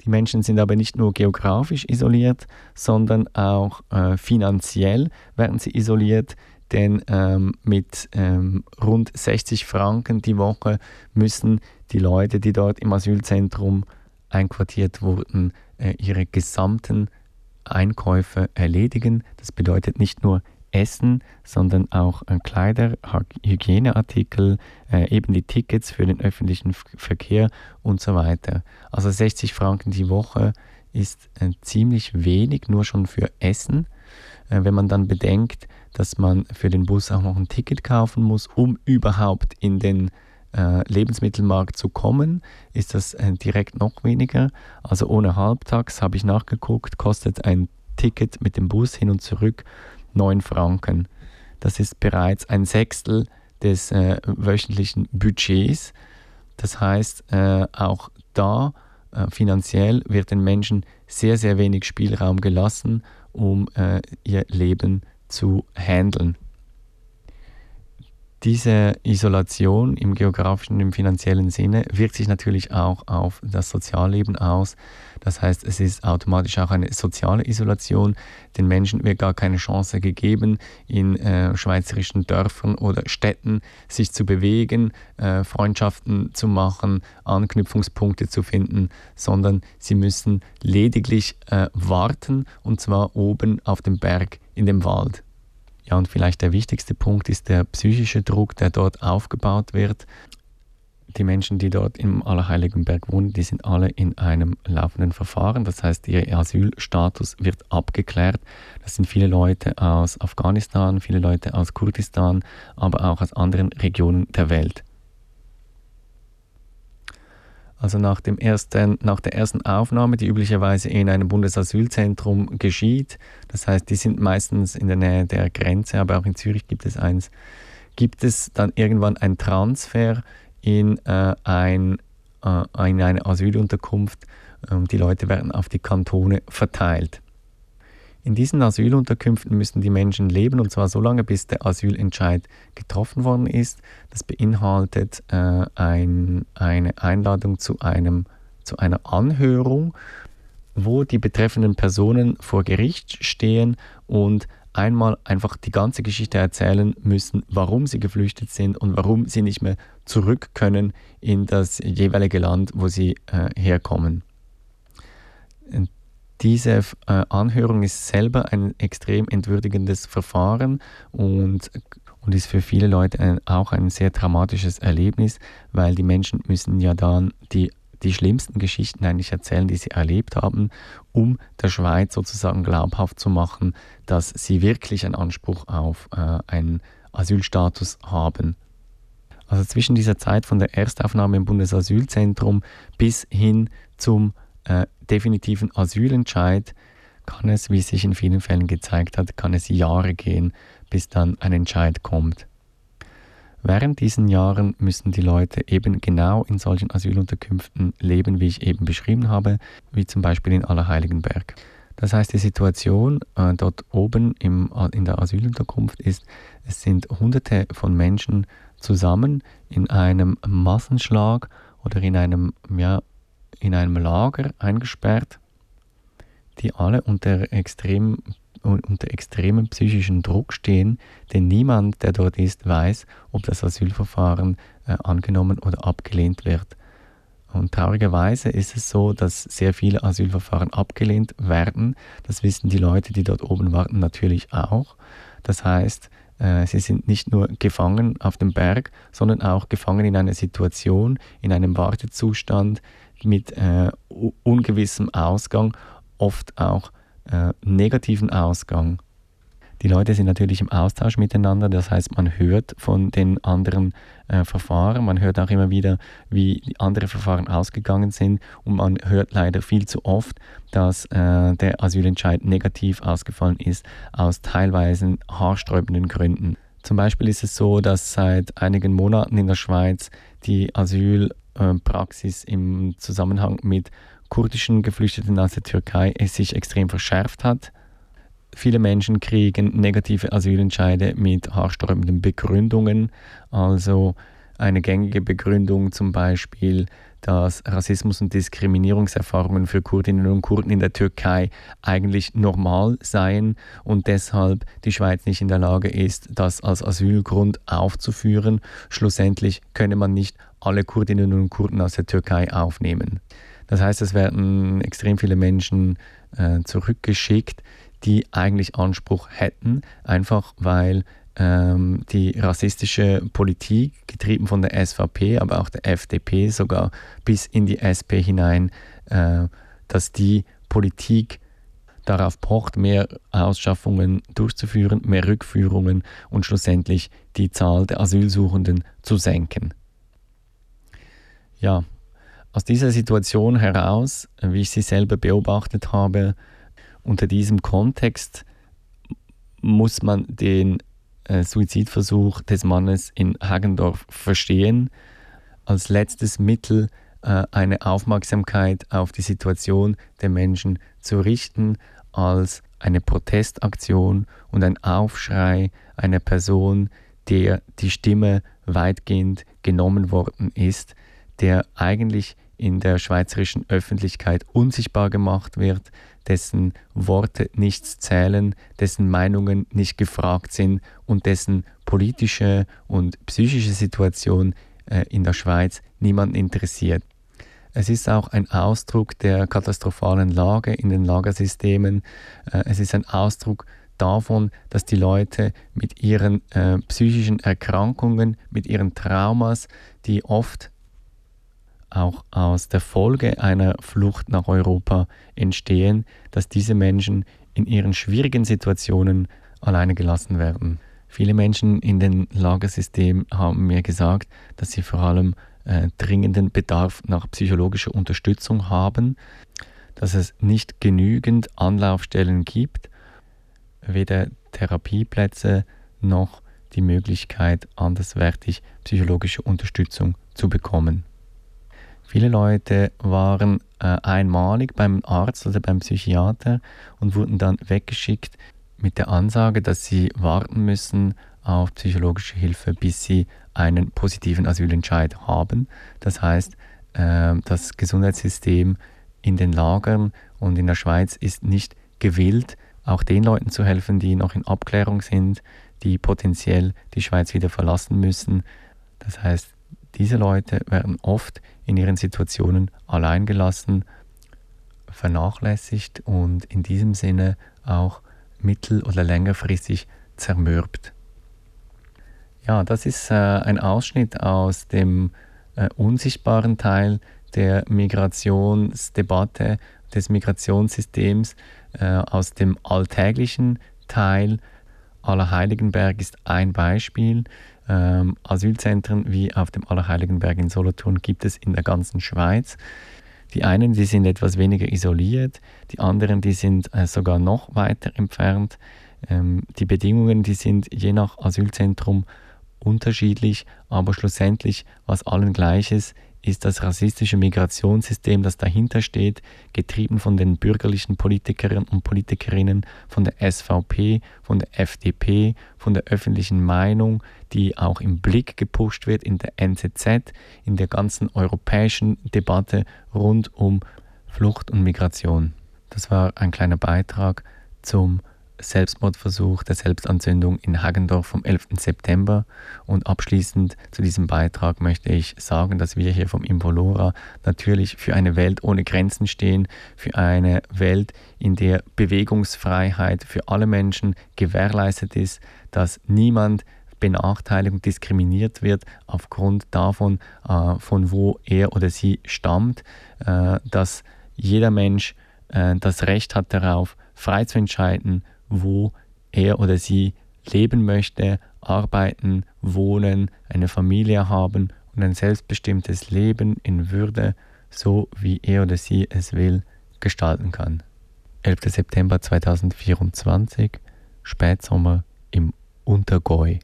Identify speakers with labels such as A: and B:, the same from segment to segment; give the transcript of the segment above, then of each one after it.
A: Die Menschen sind aber nicht nur geografisch isoliert, sondern auch finanziell werden sie isoliert, denn mit rund 60 Franken die Woche müssen die Leute, die dort im Asylzentrum einquartiert wurden, ihre gesamten Einkäufe erledigen. Das bedeutet nicht nur Essen, sondern auch Kleider, Hygieneartikel, eben die Tickets für den öffentlichen Verkehr und so weiter. Also 60 Franken die Woche ist ziemlich wenig, nur schon für Essen. Wenn man dann bedenkt, dass man für den Bus auch noch ein Ticket kaufen muss, um überhaupt in den Lebensmittelmarkt zu kommen, ist das direkt noch weniger. Also ohne Halbtags, habe ich nachgeguckt, kostet ein Ticket mit dem Bus hin und zurück 9 Franken. Das ist bereits ein Sechstel des wöchentlichen Budgets. Das heißt, auch da finanziell wird den Menschen sehr, sehr wenig Spielraum gelassen, um ihr Leben zu handeln. Diese Isolation im geografischen und im finanziellen Sinne wirkt sich natürlich auch auf das Sozialleben aus. Das heißt, es ist automatisch auch eine soziale Isolation. Den Menschen wird gar keine Chance gegeben, in schweizerischen Dörfern oder Städten sich zu bewegen, Freundschaften zu machen, Anknüpfungspunkte zu finden, sondern sie müssen lediglich warten, und zwar oben auf dem Berg in dem Wald. Ja, und vielleicht der wichtigste Punkt ist der psychische Druck, der dort aufgebaut wird. Die Menschen, die dort im Allerheiligenberg wohnen, die sind alle in einem laufenden Verfahren. Das heißt, ihr Asylstatus wird abgeklärt. Das sind viele Leute aus Afghanistan, viele Leute aus Kurdistan, aber auch aus anderen Regionen der Welt. Also nach der ersten Aufnahme, die üblicherweise in einem Bundesasylzentrum geschieht, das heißt, die sind meistens in der Nähe der Grenze, aber auch in Zürich gibt es eins, gibt es dann irgendwann einen Transfer in eine Asylunterkunft. Die Leute werden auf die Kantone verteilt. In diesen Asylunterkünften müssen die Menschen leben, und zwar so lange, bis der Asylentscheid getroffen worden ist. Das beinhaltet eine Einladung zu einer Anhörung, wo die betreffenden Personen vor Gericht stehen und einmal einfach die ganze Geschichte erzählen müssen, warum sie geflüchtet sind und warum sie nicht mehr zurück können in das jeweilige Land, wo sie herkommen. Diese Anhörung ist selber ein extrem entwürdigendes Verfahren und ist für viele Leute auch ein sehr dramatisches Erlebnis, weil die Menschen müssen ja dann die schlimmsten Geschichten eigentlich erzählen, die sie erlebt haben, um der Schweiz sozusagen glaubhaft zu machen, dass sie wirklich einen Anspruch auf einen Asylstatus haben. Also zwischen dieser Zeit von der Erstaufnahme im Bundesasylzentrum bis hin zum definitiven Asylentscheid kann es, wie es sich in vielen Fällen gezeigt hat, kann es Jahre gehen, bis dann ein Entscheid kommt. Während diesen Jahren müssen die Leute eben genau in solchen Asylunterkünften leben, wie ich eben beschrieben habe, wie zum Beispiel in Allerheiligenberg. Das heißt, die Situation dort oben in der Asylunterkunft ist, es sind Hunderte von Menschen zusammen in einem Massenschlag oder in einem Lager eingesperrt, die alle unter extremem psychischen Druck stehen, denn niemand, der dort ist, weiß, ob das Asylverfahren angenommen oder abgelehnt wird. Und traurigerweise ist es so, dass sehr viele Asylverfahren abgelehnt werden. Das wissen die Leute, die dort oben warten, natürlich auch. Das heißt, sie sind nicht nur gefangen auf dem Berg, sondern auch gefangen in einer Situation, in einem Wartezustand, mit ungewissem Ausgang, oft auch negativen Ausgang. Die Leute sind natürlich im Austausch miteinander, das heißt, man hört von den anderen Verfahren, man hört auch immer wieder, wie die anderen Verfahren ausgegangen sind, und man hört leider viel zu oft, dass der Asylentscheid negativ ausgefallen ist, aus teilweise haarsträubenden Gründen. Zum Beispiel ist es so, dass seit einigen Monaten in der Schweiz die Asylpraxis im Zusammenhang mit kurdischen Geflüchteten aus der Türkei sich extrem verschärft hat. Viele Menschen kriegen negative Asylentscheide mit haarsträubenden Begründungen. Also eine gängige Begründung zum Beispiel, dass Rassismus und Diskriminierungserfahrungen für Kurdinnen und Kurden in der Türkei eigentlich normal seien und deshalb die Schweiz nicht in der Lage ist, das als Asylgrund aufzuführen. Schlussendlich könne man nicht alle Kurdinnen und Kurden aus der Türkei aufnehmen. Das heißt, es werden extrem viele Menschen zurückgeschickt, die eigentlich Anspruch hätten, einfach weil die rassistische Politik, getrieben von der SVP, aber auch der FDP, sogar bis in die SP hinein, dass die Politik darauf pocht, mehr Ausschaffungen durchzuführen, mehr Rückführungen und schlussendlich die Zahl der Asylsuchenden zu senken. Ja, aus dieser Situation heraus, wie ich sie selber beobachtet habe, unter diesem Kontext muss man den Suizidversuch des Mannes in Haggendorf verstehen, als letztes Mittel eine Aufmerksamkeit auf die Situation der Menschen zu richten, als eine Protestaktion und ein Aufschrei einer Person, der die Stimme weitgehend genommen worden ist, der eigentlich in der schweizerischen Öffentlichkeit unsichtbar gemacht wird, dessen Worte nichts zählen, dessen Meinungen nicht gefragt sind und dessen politische und psychische Situation in der Schweiz niemanden interessiert. Es ist auch ein Ausdruck der katastrophalen Lage in den Lagersystemen. Es ist ein Ausdruck davon, dass die Leute mit ihren psychischen Erkrankungen, mit ihren Traumas, die oft auch aus der Folge einer Flucht nach Europa entstehen, dass diese Menschen in ihren schwierigen Situationen alleine gelassen werden. Viele Menschen in den Lagersystemen haben mir gesagt, dass sie vor allem dringenden Bedarf nach psychologischer Unterstützung haben, dass es nicht genügend Anlaufstellen gibt, weder Therapieplätze noch die Möglichkeit, anderswertig psychologische Unterstützung zu bekommen. Viele Leute waren einmalig beim Arzt oder beim Psychiater und wurden dann weggeschickt mit der Ansage, dass sie warten müssen auf psychologische Hilfe, bis sie einen positiven Asylentscheid haben. Das heißt, das Gesundheitssystem in den Lagern und in der Schweiz ist nicht gewillt, auch den Leuten zu helfen, die noch in Abklärung sind, die potenziell die Schweiz wieder verlassen müssen. Das heißt, diese Leute werden oft in ihren Situationen allein gelassen, vernachlässigt und in diesem Sinne auch mittel- oder längerfristig zermürbt. Ja, das ist ein Ausschnitt aus dem unsichtbaren Teil der Migrationsdebatte, des Migrationssystems, aus dem alltäglichen Teil. Allerheiligenberg ist ein Beispiel. Asylzentren wie auf dem Allerheiligenberg in Solothurn gibt es in der ganzen Schweiz. Die einen, die sind etwas weniger isoliert, die anderen, die sind sogar noch weiter entfernt. Die Bedingungen, die sind je nach Asylzentrum unterschiedlich, aber schlussendlich, was allen gleich ist das rassistische Migrationssystem, das dahinter steht, getrieben von den bürgerlichen Politikern und Politikerinnen, von der SVP, von der FDP, von der öffentlichen Meinung, die auch im Blick gepusht wird in der NZZ, in der ganzen europäischen Debatte rund um Flucht und Migration. Das war ein kleiner Beitrag zum Selbstmordversuch der Selbstanzündung in Haggendorf vom 11. September. Und abschließend zu diesem Beitrag möchte ich sagen, dass wir hier vom Infolora natürlich für eine Welt ohne Grenzen stehen, für eine Welt, in der Bewegungsfreiheit für alle Menschen gewährleistet ist, dass niemand benachteiligt und diskriminiert wird aufgrund davon, von wo er oder sie stammt, dass jeder Mensch das Recht hat darauf, frei zu entscheiden, wo er oder sie leben möchte, arbeiten, wohnen, eine Familie haben und ein selbstbestimmtes Leben in Würde, so wie er oder sie es will, gestalten kann. 11. September 2024, Spätsommer im Untergäu.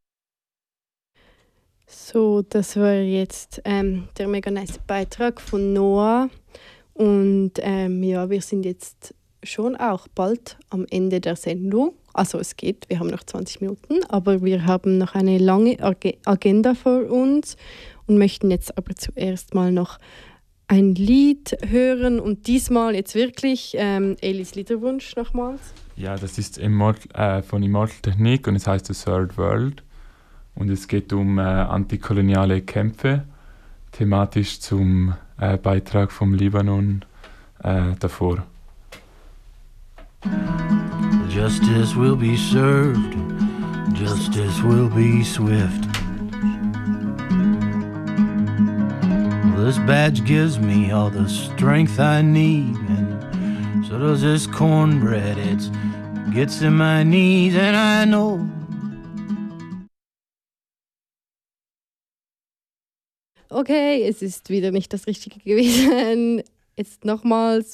B: So, das war jetzt der mega nice Beitrag von Noah. Und ja, wir sind jetzt schon auch bald am Ende der Sendung. Also es geht, wir haben noch 20 Minuten, aber wir haben noch eine lange Agenda vor uns und möchten jetzt aber zuerst mal noch ein Lied hören und diesmal jetzt wirklich Elis Liederwunsch nochmals.
C: Ja, das ist von Immortal Technique und es heißt The Third World und es geht um antikoloniale Kämpfe, thematisch zum Beitrag vom Libanon davor.
D: Justice will be served, justice will be swift. This badge gives me all the strength I need, and so does this cornbread. It gets in my knees, and I know.
B: Okay, es ist wieder nicht das Richtige gewesen. Jetzt nochmals.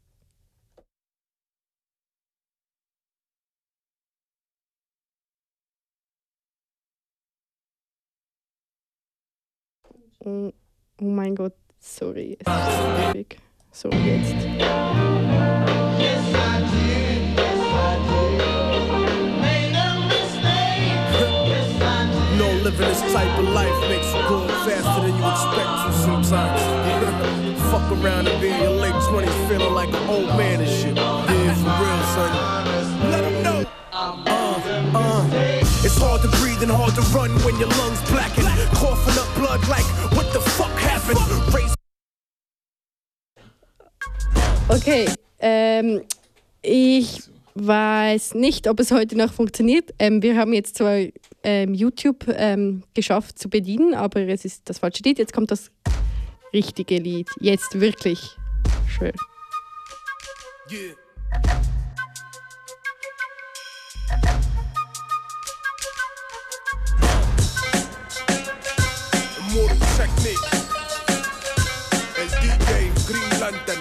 B: Oh mein Gott, sorry, es ist schwierig. So, jetzt.
E: No, living this type of life makes you go faster than you expect to sometimes. Fuck around and be in your late 20s feeling like an old man and shit. Yeah, for real, son. Let them know. It's hard to breathe and hard to run when your lungs blacken. Coughing up blood like, what the fuck happened?
B: Okay, ich weiß nicht, ob es heute noch funktioniert. Wir haben jetzt zwar YouTube geschafft zu bedienen, aber es ist das falsche Lied. Jetzt kommt das richtige Lied. Jetzt wirklich schön.
E: Yeah. Immortal Technique. El DJ Green Lantern.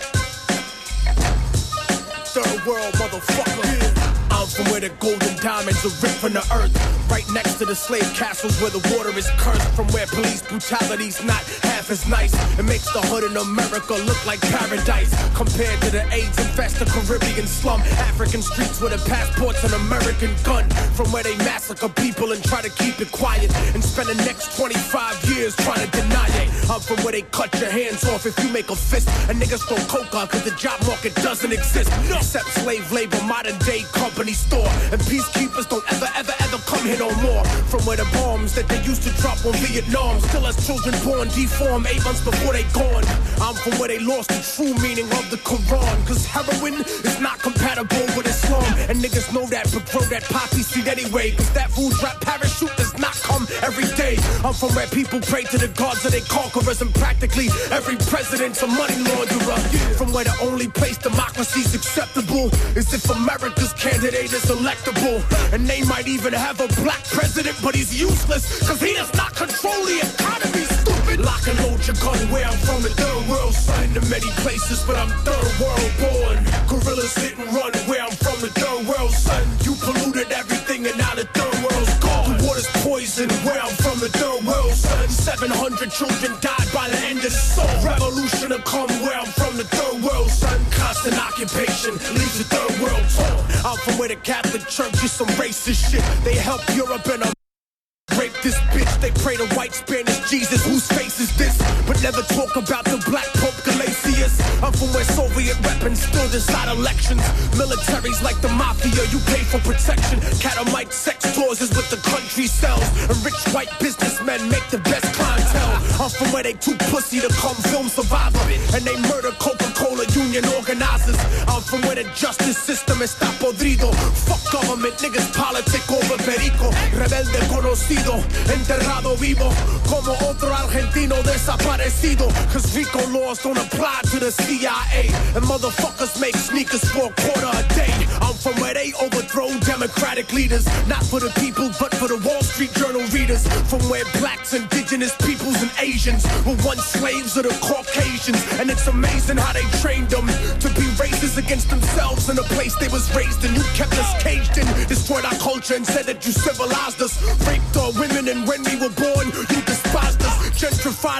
E: Third world motherfucker. I'm from where the golden diamonds are ripped from the earth. Right next to the slave castles where the water is cursed. From where police brutality's not half as nice. It makes the hood in America look like paradise. Compared to the AIDS-infested Caribbean slum. African streets with a passport's an American gun. From where they massacre people and try to keep it quiet. And spend the next 25 years trying to deny it. I'm from where they cut your hands off if you make a fist. And niggas throw coca cause the job market doesn't exist. Except slave labor, modern day company store. And peacekeepers don't ever come here no more. From where the bombs that they used to drop on Vietnam still has children born deformed 8 months before they gone. I'm from where they lost the true meaning of the Quran. Cause heroin is not compatible with Islam. And niggas know that but grow that poppy seed anyway. Cause that food drop parachute does not come every day. I'm from where people pray to the gods of their conquerors. And practically every president's a money launderer. From where the only place democracy's acceptable is if America's candidate is electable. And they might even have a black president, but he's useless cause he does not control the economy, stupid. Lock and load your gun where I'm from, the third world. Son to many places, but I'm third world born. Gorillas hit and run where I'm from, the third world, son. You polluted everything and now the third world's gone. The water's poison where I'm from, the third world, son. 700 children died by the end of the song. Revolution will come where I'm from, the third world, son. Constant occupation leaves the third world torn. I'm from where the Catholic Church is some racist shit. They help Europe and rape this bitch. They pray to white Spanish Jesus. Whose face is this? But never talk about the black Pope Galatius. I'm from where Soviet weapons still decide elections. Militaries like the mafia, you pay for protection. Catamite sex tours is what the country sells. And rich white businessmen make the best clientele. I'm from where they too pussy to come film Survivor. And they murder Coca-Cola union organizers. I'm from where the justice system está podrido. Fuck government, niggas politic over perico. Rebelde conocido, enterrado vivo. Como otro argentino desaparecido. Cause RICO laws don't apply to the CIA. And motherfuckers make sneakers for a quarter a day. I'm from where they overthrow democratic leaders. Not for the people, but for the Wall Street Journal readers. From where blacks, indigenous peoples, and Asians were once slaves of the Caucasians. And it's amazing how they trained them to be racist against themselves in a place they was raised in. You kept us caged in, destroyed our culture and said that you civilized us. Raped our women and when we were born, you despised us. Gentrified us, ate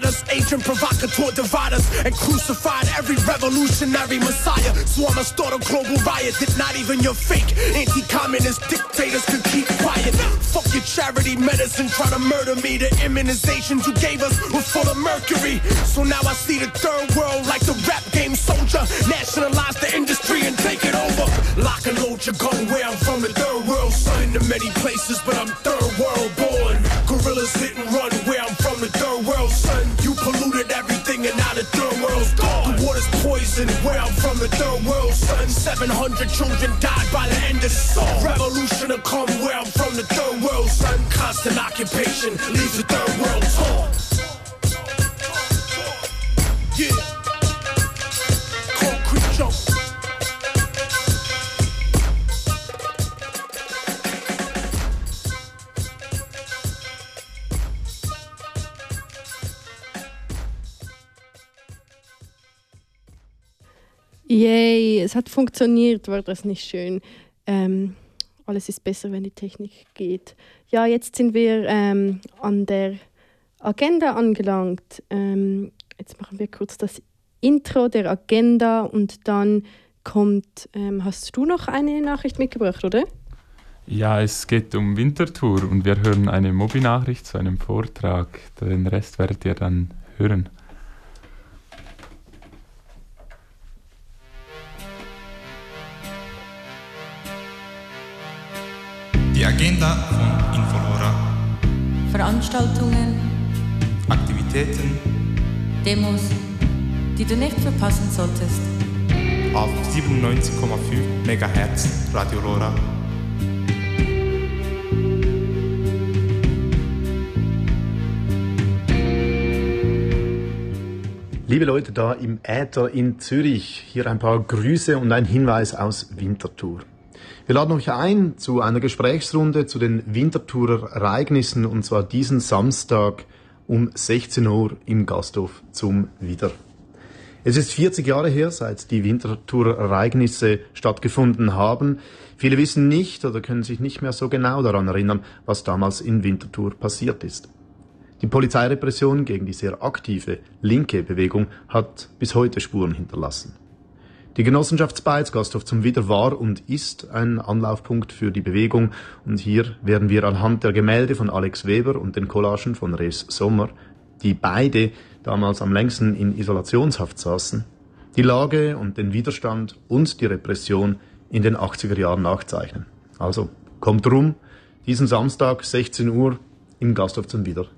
E: agent provocateur dividers and crucified every revolutionary messiah. So I'ma start a global riot that not even your fake anti-communist dictators can keep quiet. Fuck your charity medicine, try to murder me. The immunizations you gave us were full of mercury. So now I see the third world like the rap game soldier. Nationalize the industry and take it over. Lock and load your gun where I'm from, the third world, son. In many places, but I'm third world born. Gorillas hit and run where I'm from, the third world, son. You polluted everything and now the third world's gone. The water's poison where I'm from, the third world, son. 700 children died by the end of the song. Revolution will come where I'm from, the third world, son. Constant occupation leaves the third world torn. Yeah. Concrete jump.
B: Yay, es hat funktioniert, war das nicht schön? Alles ist besser, wenn die Technik geht. Ja, jetzt sind wir an der Agenda angelangt. Jetzt machen wir kurz das Intro der Agenda und dann kommt... hast du noch eine Nachricht mitgebracht, oder?
C: Ja, es geht um Winterthur und wir hören eine Mobi-Nachricht zu einem Vortrag. Den Rest werdet ihr dann hören.
F: Die Agenda von Infolora.
G: Veranstaltungen,
F: Aktivitäten
G: Demos, die du nicht verpassen solltest.
F: auf 97,5 MHz Radio Lora.
H: Liebe Leute da im Äther in Zürich, hier ein paar Grüße und ein Hinweis aus Winterthur. Wir laden euch ein zu einer Gesprächsrunde zu den Winterthurer Ereignissen, und zwar diesen Samstag um 16 Uhr im Gasthof zum Widder. Es ist 40 Jahre her, seit die Winterthurer Ereignisse stattgefunden haben. Viele wissen nicht oder können sich nicht mehr so genau daran erinnern, was damals in Winterthur passiert ist. Die Polizeirepression gegen die sehr aktive linke Bewegung hat bis heute Spuren hinterlassen. Die Genossenschaftsbeiz Gasthof zum Widder war und ist ein Anlaufpunkt für die Bewegung, und hier werden wir anhand der Gemälde von Alex Weber und den Collagen von Res Sommer, die beide damals am längsten in Isolationshaft saßen, die Lage und den Widerstand und die Repression in den 80er Jahren nachzeichnen. Also kommt rum, diesen Samstag 16 Uhr im Gasthof zum Widder.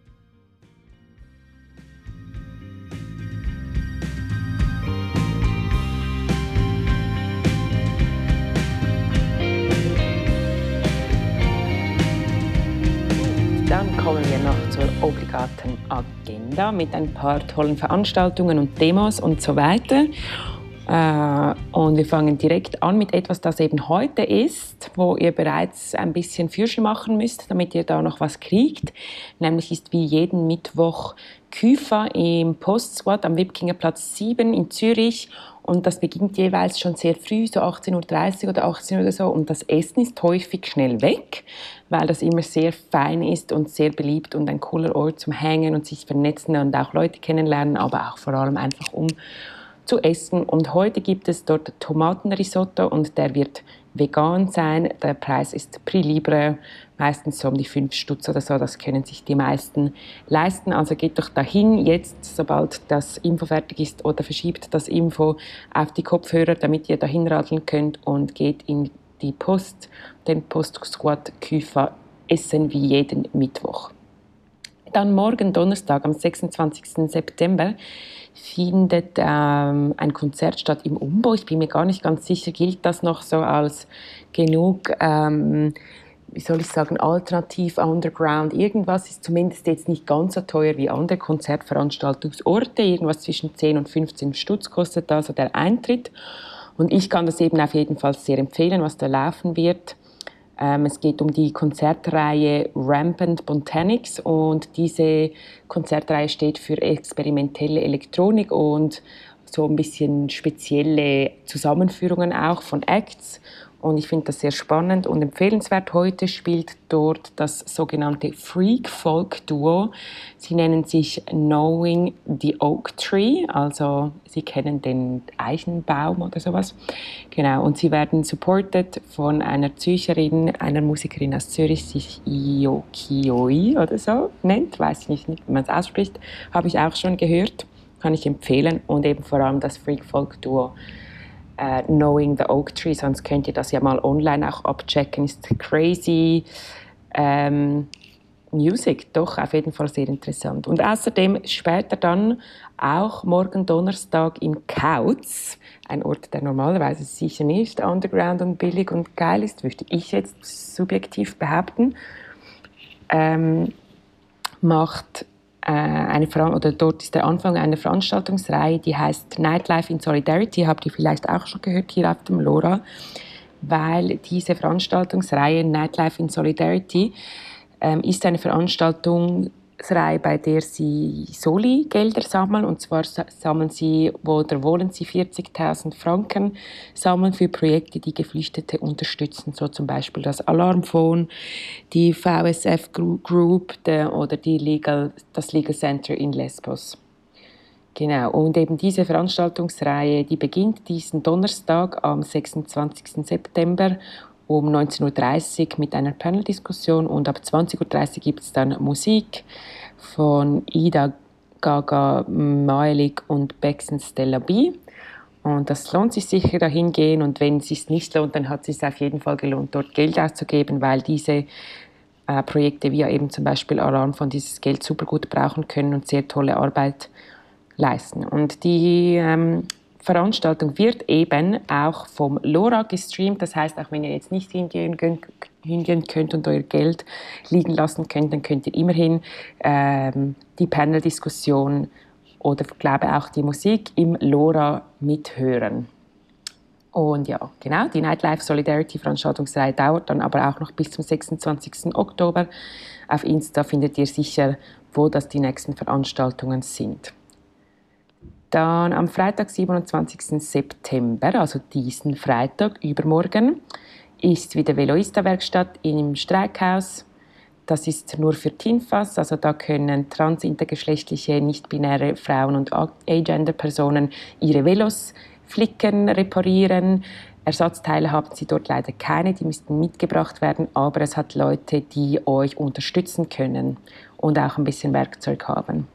I: Dann kommen wir noch zur obligaten Agenda mit ein paar tollen Veranstaltungen und Demos und so weiter. Und wir fangen direkt an mit etwas, das eben heute ist, wo ihr bereits ein bisschen Fürschel machen müsst, damit ihr da noch was kriegt. Nämlich ist wie jeden Mittwoch Küfa im Post-Squad am Wipkingerplatz 7 in Zürich. Und das beginnt jeweils schon sehr früh, so 18.30 Uhr oder 18 Uhr oder so. Und das Essen ist häufig schnell weg, weil das immer sehr fein ist und sehr beliebt und ein cooler Ort zum Hängen und sich vernetzen und auch Leute kennenlernen, aber auch vor allem einfach um zu essen. Und heute gibt es dort Tomatenrisotto und der wird vegan sein. Der Preis ist Prix Libre, meistens so um die 5 Stutz oder so. Das können sich die meisten leisten. Also geht doch dahin jetzt, sobald das Info fertig ist, oder verschiebt das Info auf die Kopfhörer, damit ihr dahin radeln könnt, und geht in die Post, den Post-Squad Küfa essen wie jeden Mittwoch. Dann morgen Donnerstag, am 26. September, findet ein Konzert statt im Umbau. Ich bin mir gar nicht ganz sicher, gilt das noch so als genug, wie soll ich sagen, alternativ, underground, irgendwas ist zumindest jetzt nicht ganz so teuer wie andere Konzertveranstaltungsorte. Irgendwas zwischen 10 und 15 Stutz kostet also der Eintritt. Und ich kann das eben auf jeden Fall sehr empfehlen, was da laufen wird. Es geht um die Konzertreihe Rampant Botanics, und diese Konzertreihe steht für experimentelle Elektronik und so ein bisschen spezielle Zusammenführungen auch von Acts. Und ich finde das sehr spannend und empfehlenswert. Heute spielt dort das sogenannte Freak-Folk-Duo. Sie nennen sich Knowing the Oak Tree, also Sie kennen den Eichenbaum oder sowas. Genau, und sie werden supported von einer Zürcherin, einer Musikerin aus Zürich, die sich Io Kioi oder so nennt. Weiß ich nicht, wie man es ausspricht. Habe ich auch schon gehört, kann ich empfehlen. Und eben vor allem das Freak-Folk-Duo. Knowing the Oak Tree, sonst könnt ihr das ja mal online auch abchecken, ist crazy Music, doch auf jeden Fall sehr interessant. Und außerdem später dann auch morgen Donnerstag im Kauz, ein Ort, der normalerweise sicher nicht underground und billig und geil ist, würde ich jetzt subjektiv behaupten, macht dort ist der Anfang einer Veranstaltungsreihe, die heißt Nightlife in Solidarity, habt ihr vielleicht auch schon gehört hier auf dem LoRa, weil diese Veranstaltungsreihe Nightlife in Solidarity ist eine Veranstaltungsreihe, bei der sie Soli-Gelder sammeln, und zwar wollen sie 40.000 Franken sammeln für Projekte, die Geflüchtete unterstützen, so zum Beispiel das Alarmphone, die VSF Group oder das Legal Center in Lesbos. Genau, und eben diese Veranstaltungsreihe, die beginnt diesen Donnerstag am 26. September um 19.30 Uhr mit einer Paneldiskussion, und ab 20.30 Uhr gibt es dann Musik von Ida Gaga Malik und Bexen Stella B. Und das lohnt sich sicher, dahin gehen, und wenn es sich nicht lohnt, dann hat es sich auf jeden Fall gelohnt, dort Geld auszugeben, weil diese Projekte wie eben zum Beispiel Alarm von dieses Geld super gut brauchen können und sehr tolle Arbeit leisten. Und die Veranstaltung wird eben auch vom LoRa gestreamt. Das heißt, auch wenn ihr jetzt nicht hingehen könnt und euer Geld liegen lassen könnt, dann könnt ihr immerhin die Panel-Diskussion oder, glaube auch, die Musik im LoRa mithören. Und ja, genau, die Nightlife Solidarity Veranstaltungsreihe dauert dann aber auch noch bis zum 26. Oktober. Auf Insta findet ihr sicher, wo das die nächsten Veranstaltungen sind. Dann am Freitag, 27. September, also diesen Freitag, übermorgen, ist wieder Veloista-Werkstatt im Streikhaus. Das ist nur für TINFAS, also da können transintergeschlechtliche, nicht-binäre Frauen und Agender-Personen ihre Velos flicken, reparieren. Ersatzteile haben sie dort leider keine, die müssten mitgebracht werden, aber es hat Leute, die euch unterstützen können und auch ein bisschen Werkzeug haben.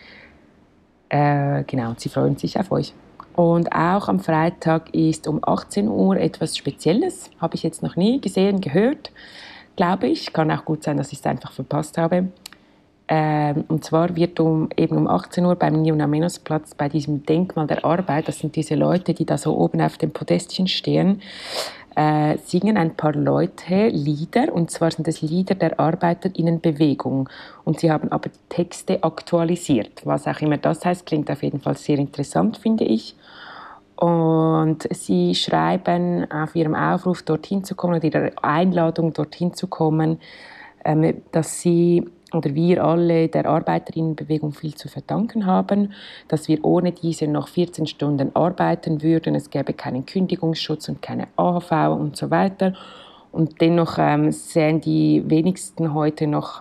I: Genau, sie freuen sich auf euch. Und auch am Freitag ist um 18 Uhr etwas Spezielles. Habe ich jetzt noch nie gesehen, gehört, glaube ich. Kann auch gut sein, dass ich es einfach verpasst habe. Und zwar wird um 18 Uhr beim Niuna-Menos-Platz bei diesem Denkmal der Arbeit, das sind diese Leute, die da so oben auf dem Podestchen stehen, singen ein paar Leute Lieder, und zwar sind es Lieder der ArbeiterInnenbewegung, und sie haben aber die Texte aktualisiert. Was auch immer das heißt, klingt auf jeden Fall sehr interessant, finde ich. Und sie schreiben auf ihrem Aufruf, dorthin zu kommen, oder ihrer Einladung, dorthin zu kommen, dass sie oder wir alle der Arbeiterinnenbewegung viel zu verdanken haben, dass wir ohne diese noch 14 Stunden arbeiten würden, es gäbe keinen Kündigungsschutz und keine AHV und so weiter. Und dennoch sehen sich die wenigsten heute noch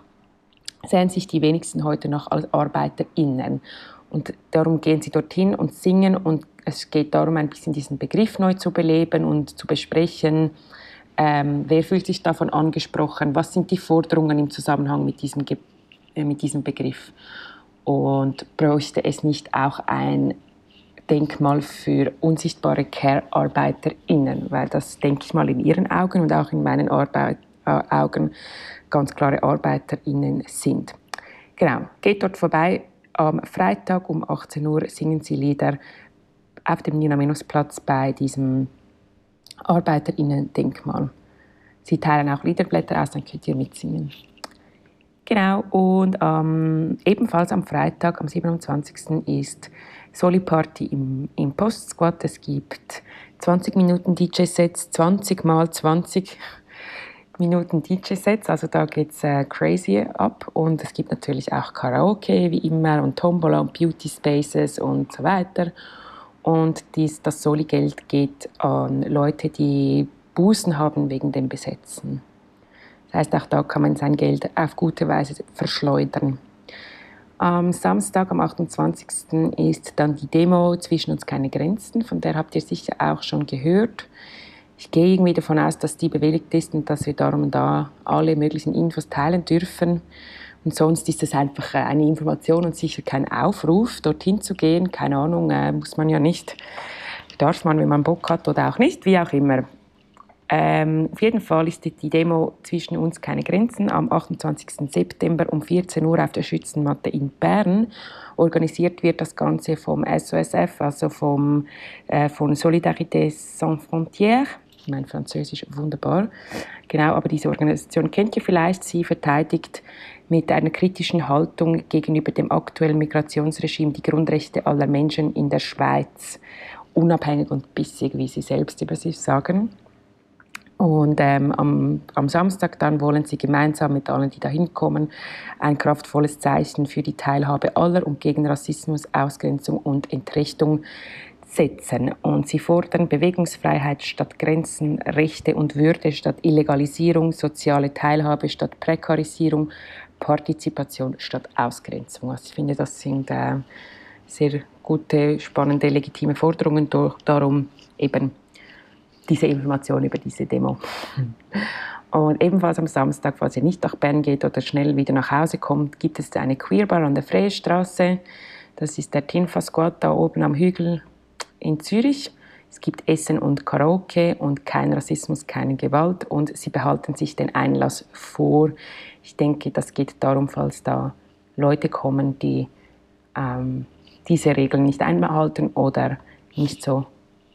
I: als ArbeiterInnen. Und darum gehen sie dorthin und singen, und es geht darum, ein bisschen diesen Begriff neu zu beleben und zu besprechen. Wer fühlt sich davon angesprochen? Was sind die Forderungen im Zusammenhang mit diesem Begriff? Und bräuchte es nicht auch ein Denkmal für unsichtbare Care-ArbeiterInnen? Weil das, denke ich mal, in Ihren Augen und auch in meinen Augen ganz klare ArbeiterInnen sind. Genau, geht dort vorbei. Am Freitag um 18 Uhr singen sie Lieder auf dem Niuna-Menos-Platz bei diesem ArbeiterInnen-Denkmal. Sie teilen auch Liederblätter aus, dann könnt ihr mitsingen. Genau, und ebenfalls am Freitag, am 27. ist Soli-Party im Post-Squad. Es gibt 20 Minuten DJ-Sets, 20 mal 20 Minuten DJ-Sets, also da geht es crazy ab. Und es gibt natürlich auch Karaoke, wie immer, und Tombola und Beauty Spaces und so weiter. Und das Soli-Geld geht an Leute, die Bußen haben wegen dem Besetzen. Das heißt, auch da kann man sein Geld auf gute Weise verschleudern. Am Samstag, am 28. ist dann die Demo Zwischen uns keine Grenzen, von der habt ihr sicher auch schon gehört. Ich gehe irgendwie davon aus, dass die bewilligt ist und dass wir darum und da alle möglichen Infos teilen dürfen. Und sonst ist es einfach eine Information und sicher kein Aufruf, dorthin zu gehen. Keine Ahnung, muss man ja nicht. Darf man, wenn man Bock hat oder auch nicht, wie auch immer. Auf jeden Fall ist die Demo Zwischen uns keine Grenzen am 28. September um 14 Uhr auf der Schützenmatte in Bern. Organisiert wird das Ganze vom SOSF, also von Solidarité Sans Frontières. Mein Französisch wunderbar. Genau, aber diese Organisation kennt ihr vielleicht. Sie verteidigt mit einer kritischen Haltung gegenüber dem aktuellen Migrationsregime die Grundrechte aller Menschen in der Schweiz. Unabhängig und bissig, wie sie selbst über sich sagen. Und am Samstag dann wollen sie gemeinsam mit allen, die da hinkommen, ein kraftvolles Zeichen für die Teilhabe aller und gegen Rassismus, Ausgrenzung und Entrechtung setzen. Und sie fordern Bewegungsfreiheit statt Grenzen, Rechte und Würde statt Illegalisierung, soziale Teilhabe statt Prekarisierung, Partizipation statt Ausgrenzung. Also ich finde, das sind sehr gute, spannende, legitime Forderungen. Darum eben diese Information über diese Demo. Und ebenfalls am Samstag, falls ihr nicht nach Bern geht oder schnell wieder nach Hause kommt, gibt es eine Queerbar an der Freiestraße. Das ist der Tinfa Squad da oben am Hügel in Zürich. Es gibt Essen und Karaoke und kein Rassismus, keine Gewalt. Und sie behalten sich den Einlass vor. Ich denke, das geht darum, falls da Leute kommen, die diese Regeln nicht einhalten oder nicht so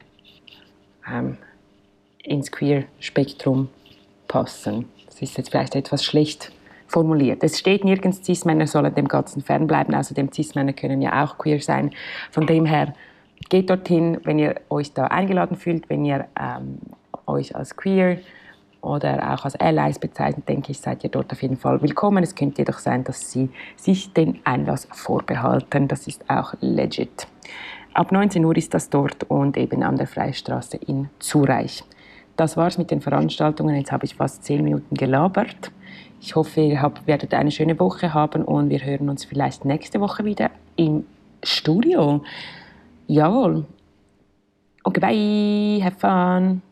I: ins Queer-Spektrum passen. Das ist jetzt vielleicht etwas schlecht formuliert. Es steht nirgends, Cis-Männer sollen dem Ganzen fernbleiben. Außerdem Cis-Männer können ja auch queer sein. Von dem her, geht dorthin, wenn ihr euch da eingeladen fühlt, wenn ihr euch als queer oder auch als Allies bezeichnet, denke ich, seid ihr dort auf jeden Fall willkommen. Es könnte jedoch sein, dass sie sich den Einlass vorbehalten. Das ist auch legit. Ab 19 Uhr ist das dort und eben an der Freistraße in Zurich. Das war's mit den Veranstaltungen. Jetzt habe ich fast 10 Minuten gelabert. Ich hoffe, ihr werdet eine schöne Woche haben und wir hören uns vielleicht nächste Woche wieder im Studio. Jawohl. Okay, bye. Have fun.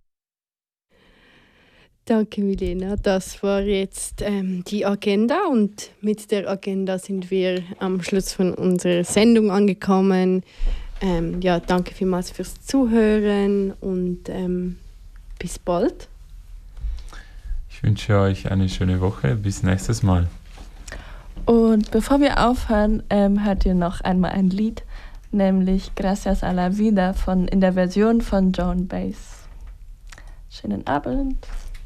B: Danke, Milena. Das war jetzt die Agenda und mit der Agenda sind wir am Schluss von unserer Sendung angekommen. Danke vielmals fürs Zuhören und bis bald.
C: Ich wünsche euch eine schöne Woche. Bis nächstes Mal.
J: Und bevor wir aufhören, hört ihr noch einmal ein Lied, nämlich Gracias a la Vida in der Version von Joan Baez. Schönen Abend.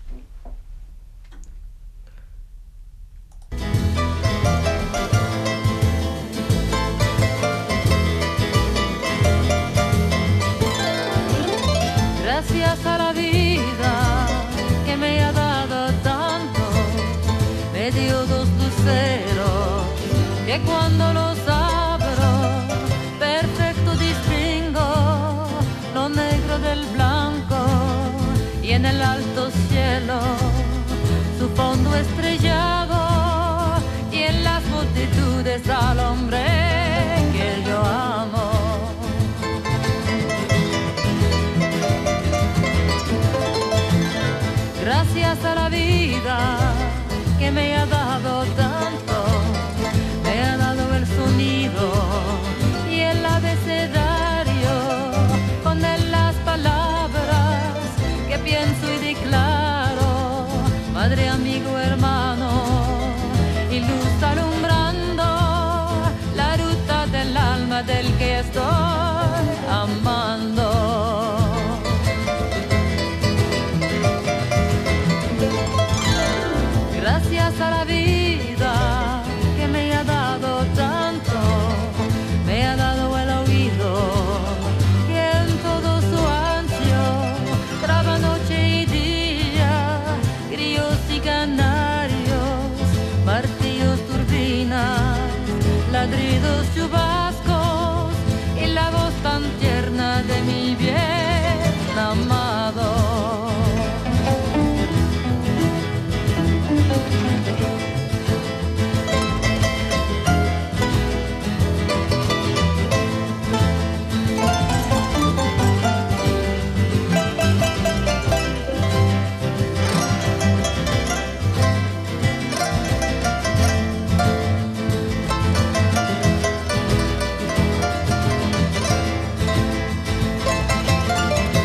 G: Gracias a la vida que me ha dado tanto, me dio dos luceros que cuando los abro perfecto distingo lo negro del blanco y en el alto cielo su fondo estrellado y en las multitudes al hombre que yo amo. Gracias a la vida que me ha dado tanto, me ha dado el sonido y el abecedario, con él las palabras que pienso y declaro, Madre amiga.